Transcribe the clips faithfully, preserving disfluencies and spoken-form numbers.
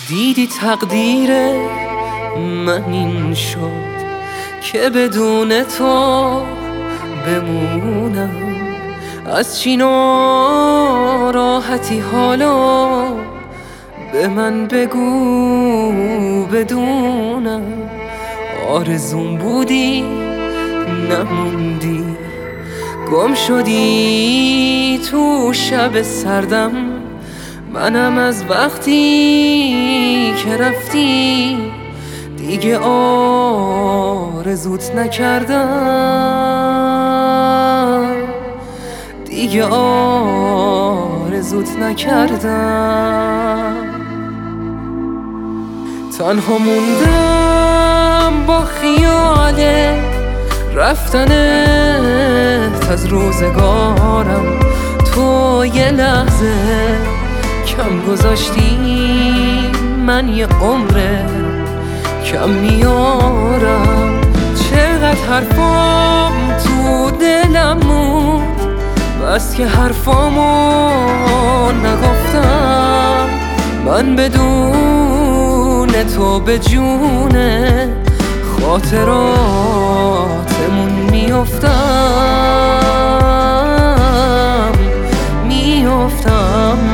دیدی تقدیر من این شد که بدون تو بمونم. از چی ناراحتی حالا به من بگو بدونم. آرزوم بودی نموندی، گم شدی تو شب سردم. منم از وقتی که رفتی دیگه آرزوت نکردم، دیگه آرزوت نکردم. تنها موندم با خیال رفتنت از روزگارم. تو یه لحظه کم گذاشتی، من یه عمره کم میارم. چقدر حرفام تو دلم موند، بس که حرفامو نگفتم. من بدون تو به جونه خاطراتمون میافتم میافتم.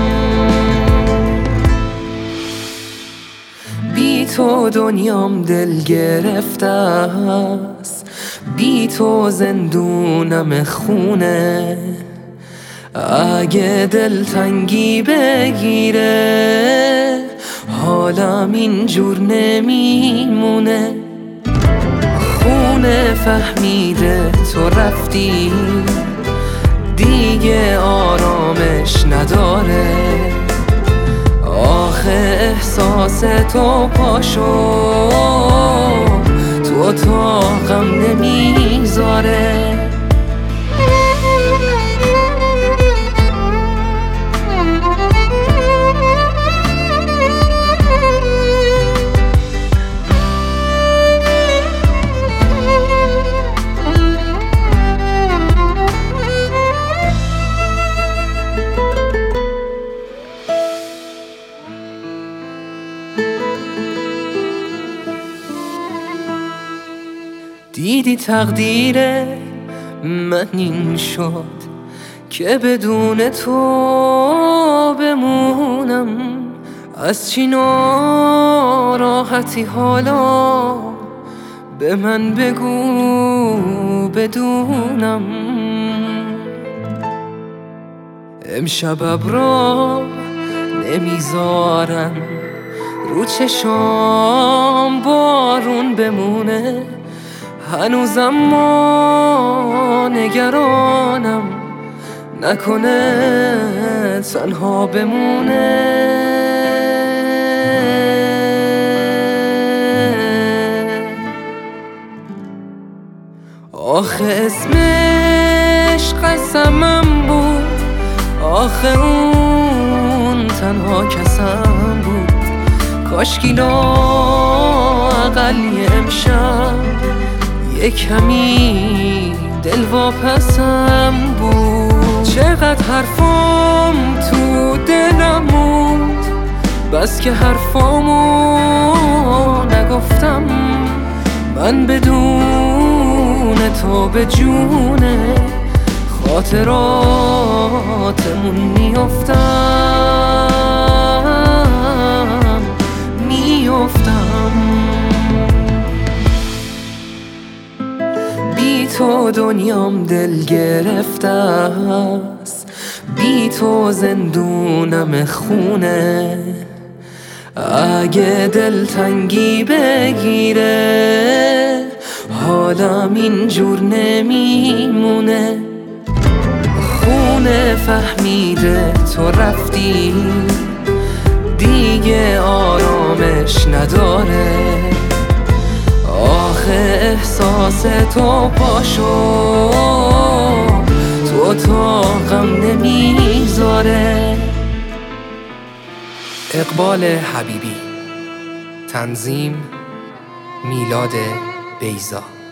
بی تو دنیام دل گرفته است، بی تو زندونم خونه. اگه دلتنگی بگیره حالم اینجور نمیمونه. خونه فهمیده تو رفتی دیگه آرامش نداره. آخه احساس تو پاشو تو اتاقم نمیذاره. دیدی تقدیر من این شد که بدون تو بمونم. از چی ناراحتی حالا به من بگو بدونم. امشب ابرا نمیذارن رو چشام بارون بمونه. هنوزم ما نگرانم نکنه تنها بمونه. آخه اسمش قسمم بود، آخه اون تنها کسم بود. کاشکی لااقل امشب یه کمی دل واپسم بود. چقدر حرفام تو دلم موند، بس که حرفامو نگفتم. من بدون تو به جونه خاطراتمون میافتم میافتم. بی تو دنیام دل گرفته است، بی تو زندونم خونه. اگه دلتنگی بگیره حالم اینجور نمیمونه. خونه فهمیده تو رفتی دیگه آرامش نداره. آخه احساس تو پاشو تو اتاقم نمیذاره. اقبال حبیبی، تنظیم میلاد بیضا.